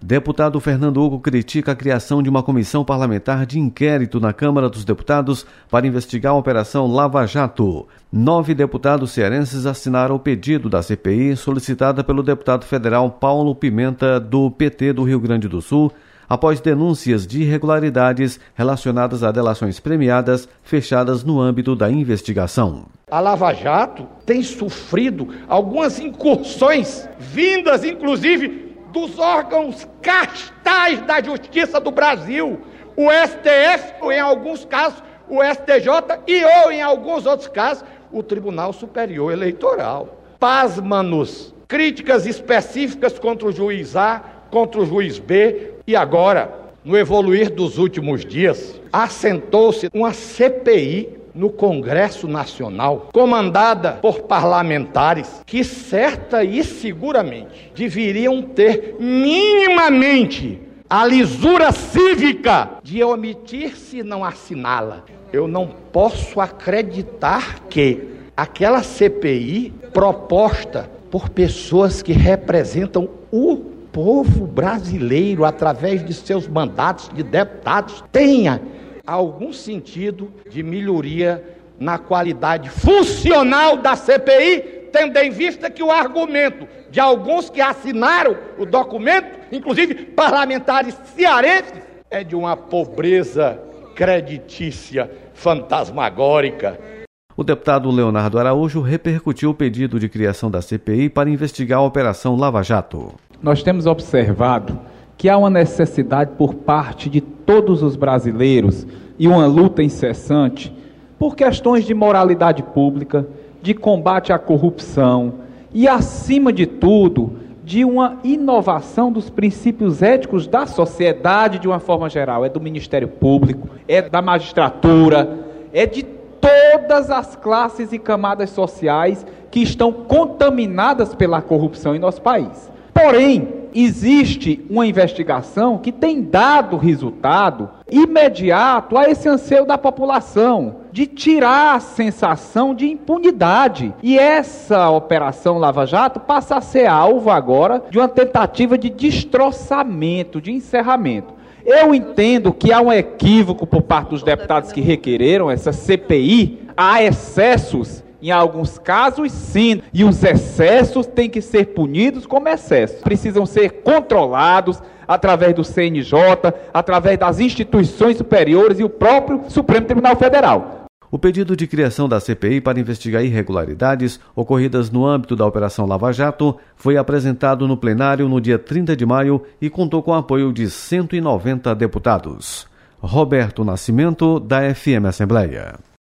Deputado Fernando Hugo critica a criação de uma comissão parlamentar de inquérito na Câmara dos Deputados para investigar a Operação Lava Jato. 9 deputados cearenses assinaram o pedido da CPI solicitada pelo deputado federal Paulo Pimenta, do PT do Rio Grande do Sul, após denúncias de irregularidades relacionadas a delações premiadas fechadas no âmbito da investigação. A Lava Jato tem sofrido algumas incursões, vindas inclusive dos órgãos castais da Justiça do Brasil, o STF, ou em alguns casos o STJ ou em alguns outros casos o Tribunal Superior Eleitoral. Pasma-nos, críticas específicas contra o juiz A, contra o juiz B, e agora, no evoluir dos últimos dias, assentou-se uma CPI no Congresso Nacional, comandada por parlamentares que certa e seguramente deveriam ter minimamente a lisura cívica de omitir se não assiná-la. Eu não posso acreditar que aquela CPI proposta por pessoas que representam o povo brasileiro através de seus mandatos de deputados tenha algum sentido de melhoria na qualidade funcional da CPI, tendo em vista que o argumento de alguns que assinaram o documento, inclusive parlamentares cearenses, é de uma pobreza creditícia fantasmagórica. O deputado Leonardo Araújo repercutiu o pedido de criação da CPI para investigar a Operação Lava Jato. Nós temos observado que há uma necessidade por parte de todos os brasileiros e uma luta incessante por questões de moralidade pública, de combate à corrupção e, acima de tudo, de uma inovação dos princípios éticos da sociedade de uma forma geral. É do Ministério Público, é da magistratura, é de todas as classes e camadas sociais que estão contaminadas pela corrupção em nosso país. Porém, existe uma investigação que tem dado resultado imediato a esse anseio da população, de tirar a sensação de impunidade. E essa Operação Lava Jato passa a ser alvo agora de uma tentativa de destroçamento, de encerramento. Eu entendo que há um equívoco por parte dos deputados que requereram essa CPI, há excessos. Em alguns casos, sim, e os excessos têm que ser punidos como excessos. Precisam ser controlados através do CNJ, através das instituições superiores e o próprio Supremo Tribunal Federal. O pedido de criação da CPI para investigar irregularidades ocorridas no âmbito da Operação Lava Jato foi apresentado no plenário no dia 30 de maio e contou com o apoio de 190 deputados. Roberto Nascimento, da FM Assembleia.